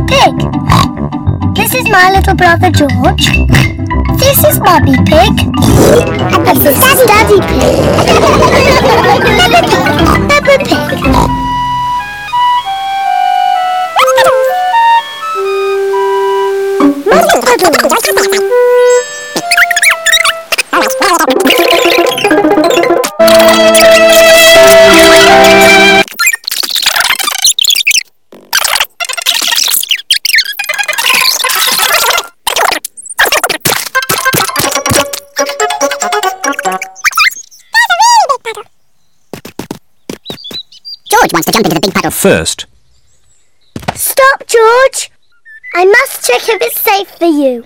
Pig. This is my little brother George. This is Mummy Pig. And this is Daddy Pig. Peppa Pig. Muddy Puddles. George wants to jump into the big puddle first. Stop, George. I must check if it's safe for you.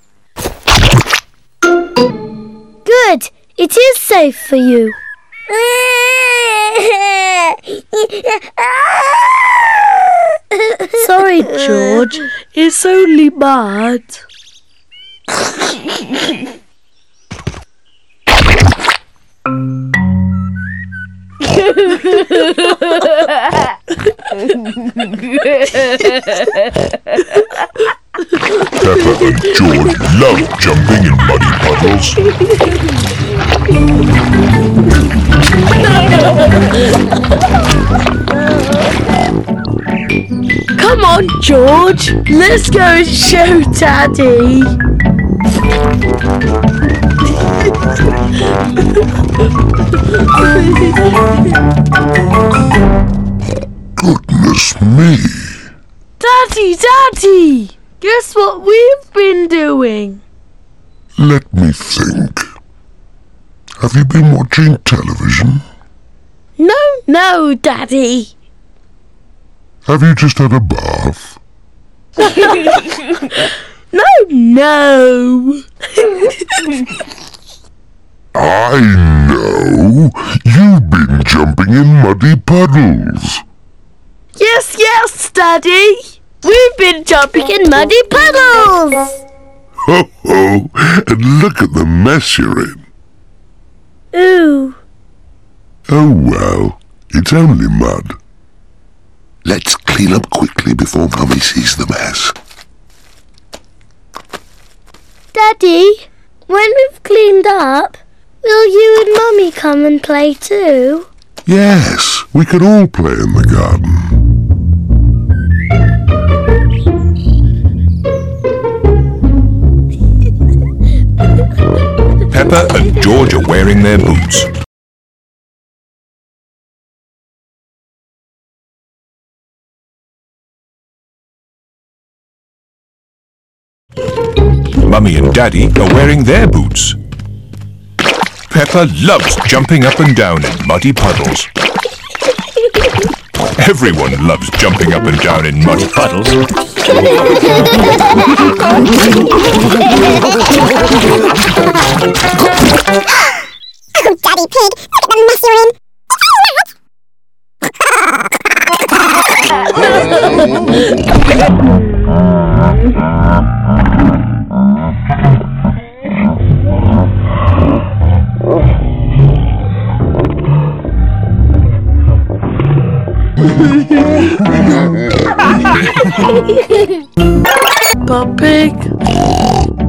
Good. It is safe for you. Sorry, George. It's only mud. Peppa and George love jumping in muddy puddles. Come on, George. Let's go and show Daddy. Goodness me! Daddy! Guess what we've been doing? Let me think. Have you been watching television? No, Daddy. Have you just had a bath? No. I know! You've been jumping in muddy puddles. Yes, Daddy. We've been jumping in muddy puddles. Ho ho! And look at the mess you're in. Ooh. Oh well, it's only mud. Let's clean up quickly before Mummy sees the mess. Daddy, when we've cleaned up, will you and Mummy come and play too? Yes, we can all play in the garden. Peppa and George are wearing their boots. Mummy and Daddy are wearing their boots. Peppa loves jumping up and down in muddy puddles. Everyone loves jumping up and down in muddy puddles. Oh, Daddy Pig, look at the mess you're in. Peppa Pig.